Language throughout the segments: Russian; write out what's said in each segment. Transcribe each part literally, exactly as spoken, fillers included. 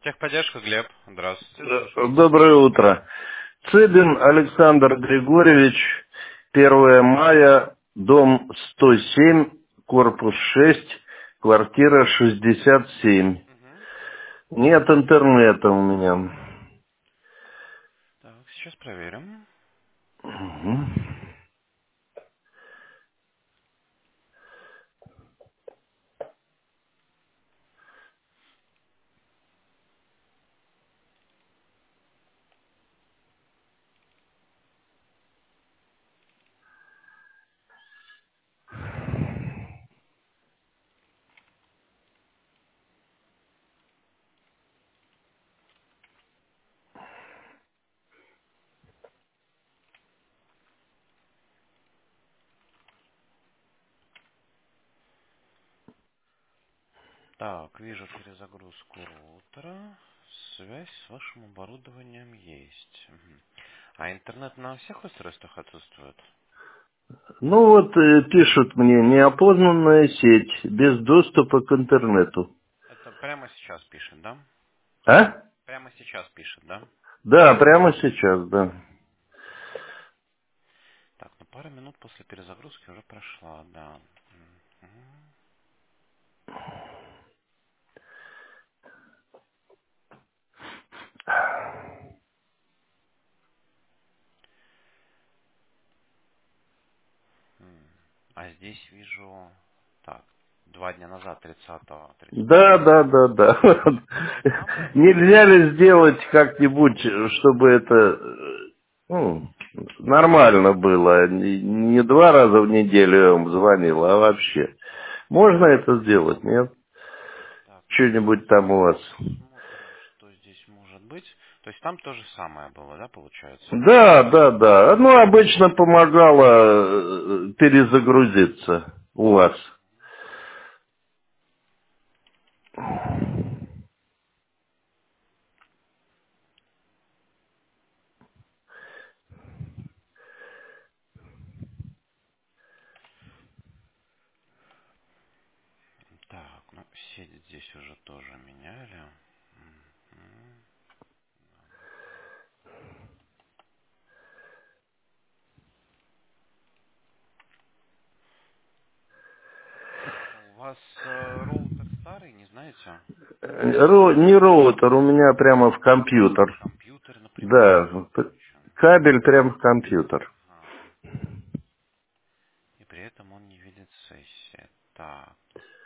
Техподдержка, Глеб. Здравствуйте, слушаю вас. Доброе утро. Цыбин Александр Григорьевич, первое мая, дом сто семь, корпус шесть, квартира шестьдесят семь. Мгм. Нет интернета у меня. Так, сейчас проверим. Мгм. Так, вижу перезагрузку роутера. Связь с вашим оборудованием есть. Мгм. А интернет на всех устройствах отсутствует? Ну вот э, пишут мне, неопознанная сеть, без доступа к интернету. Это прямо сейчас пишет, да? А? Прямо сейчас пишет, да? Да, прямо сейчас, да. Так, ну пара минут после перезагрузки уже прошла, да. Мгм. М. А здесь вижу... Так, два дня назад, тридцатого, тридцатого. Да, да, да, да. То же самое было? Нельзя ли сделать как-нибудь, чтобы это э, ну, нормально было? Не, не два раза в неделю я вам звонил, а вообще. Можно это сделать, нет? Так, ну Что-нибудь там у вас? посмотрим, что здесь может быть. То есть там то же самое было, да, получается? Да, да, да. Ну, обычно помогало э, перезагрузиться у вас. Так, ну сеть здесь уже тоже меняли. Мгм. У вас э, роутер старый, не знаете? Э, ро- не роутер, у меня прямо в компьютер. Компьютер напрямую Да, подключен. кабель прямо в компьютер. Ага. И при этом он не видит сессии. Так.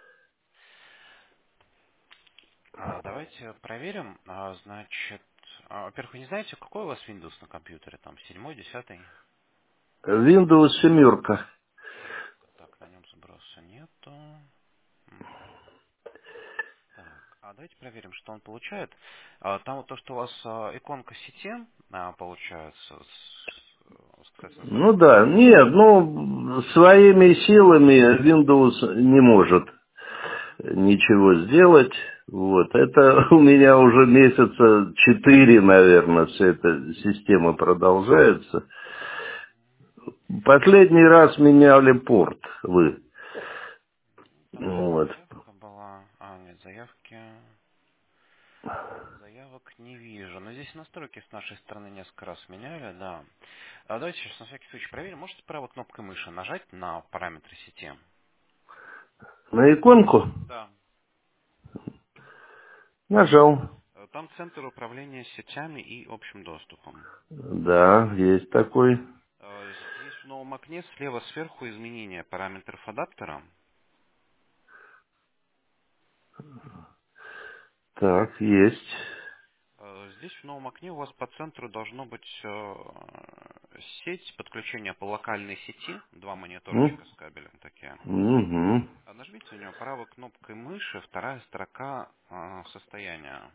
А, давайте проверим. А, значит, а, во-первых, вы не знаете, какой у вас Windows на компьютере? Там седьмой, десятый? Windows семерка. Семерка. Так, на нем сброса нету. М. Так, а давайте проверим, что он получает. А, там вот то, что у вас а, иконка сети а, получается, с, с, кстати, с Ну заявкой да, сети. нет, ну своими силами Windows не может ничего сделать. Вот. Это у меня уже месяца четыре, наверное, вся эта система продолжается. Последний раз меняли порт вы. Там же Вот. заявка была. А, нет, заявки. Заявок не вижу. Но здесь настройки с нашей стороны несколько раз меняли, да. А давайте сейчас на всякий случай проверим. Можете правой кнопкой мыши нажать на параметры сети? На иконку Да. нажал. Э, Там центр управления сетями и общим доступом. Да, есть такой. Э, Здесь в новом окне слева сверху изменение параметров адаптера. Так, есть. Э, Здесь в новом окне у вас по центру должно быть э, сеть подключения по локальной сети. Два М? мониторчика с кабелем такие. Мгм. А нажмите на него правой кнопкой мыши, вторая строка э, состояния.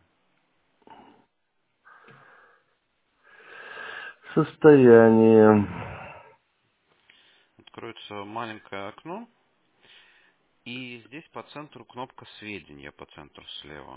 Состояние. Откроется маленькое окно. И здесь по центру кнопка сведения, по центру слева.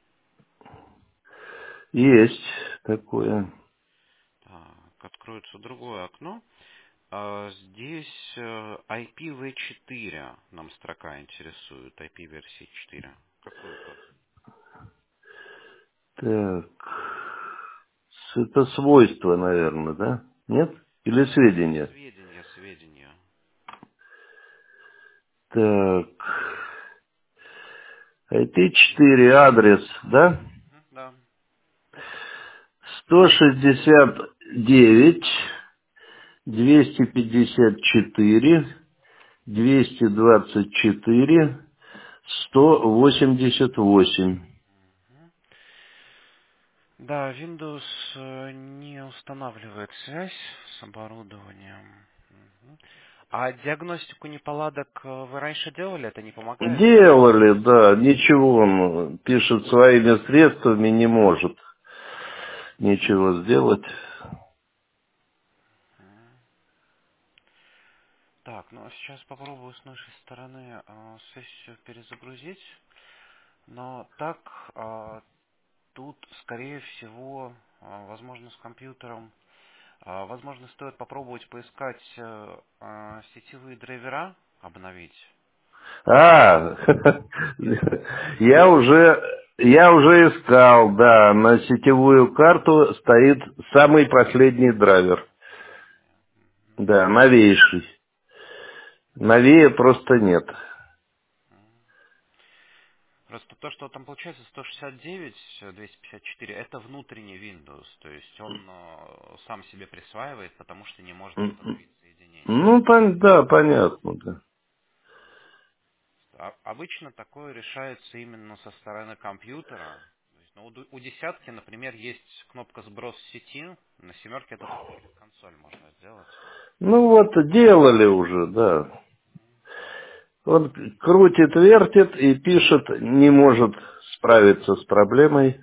Есть такое. Так, откроется другое окно. А, Здесь э, ай пи ви четыре нам строка интересует, ай пи версии четыре. Какой у вас? Так. Это свойства, наверное, да? Нет? Или сведения? Сведения, сведения. Так. ай пи четыре адрес, да? Мгм, да. сто шестьдесят девять, двести пятьдесят четыре, двести двадцать четыре, сто восемьдесят восемь. Мгм. Да, Windows э, не устанавливает связь с оборудованием. Мгм. А диагностику неполадок э, вы раньше делали, это не помогает? Делали, да, ничего он пишет своими средствами, не может ничего сделать. Мгм. Так, ну а сейчас попробую с нашей стороны э, сессию перезагрузить. Но так, э, тут, скорее всего, э, возможно, с компьютером, э, возможно, стоит попробовать поискать э, э, сетевые драйвера, обновить. А, я уже, я уже искал, да, на сетевую карту стоит самый последний драйвер. Последнее. Мгм. Да, новейший. Новее просто нет. Мгм. Просто то, что там получается сто шестьдесят девять, двести пятьдесят четыре, это внутренний Windows, то есть он э, сам себе присваивает, потому что не может установить соединение. Ну, пон- да, понятно, да. А- обычно такое решается именно со стороны компьютера. То есть, ну, у, ду- у десятки, например, есть кнопка сброс сети, на семерке это только через консоль можно сделать. Ну вот, делали уже, да. Он крутит, вертит и пишет, не может справиться с проблемой.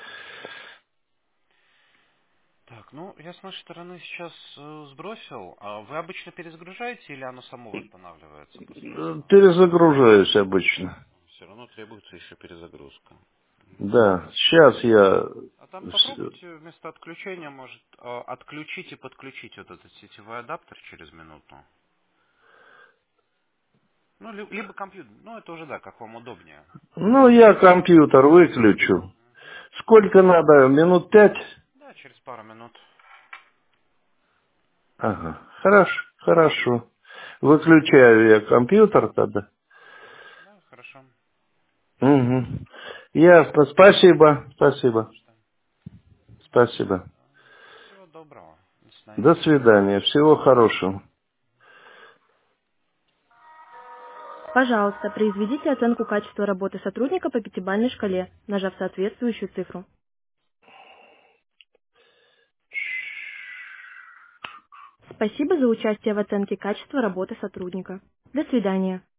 Так, ну, я с нашей стороны сейчас э, сбросил. А вы обычно перезагружаете или оно само восстанавливается после Э, этого? Перезагружаюсь обычно. Все равно требуется еще перезагрузка. Мгм. Да, сейчас я... А там с- попробуйте вместо отключения, может, э, отключить и подключить вот этот сетевой адаптер через минуту. Ну, ли- либо компьютер. Ну, это уже да, как вам удобнее. Ну, я компьютер выключу. Сколько надо? Минут пять? Да, через пару минут. Ага, хорошо, хорошо. Выключаю я компьютер тогда. Да, хорошо. Угу. Ясно, спасибо, Не спасибо, за что. спасибо. Всего доброго. До свидания. До свидания, всего хорошего. Пожалуйста, произведите оценку качества работы сотрудника по пятибалльной шкале, нажав соответствующую цифру. Спасибо за участие в оценке качества работы сотрудника. До свидания.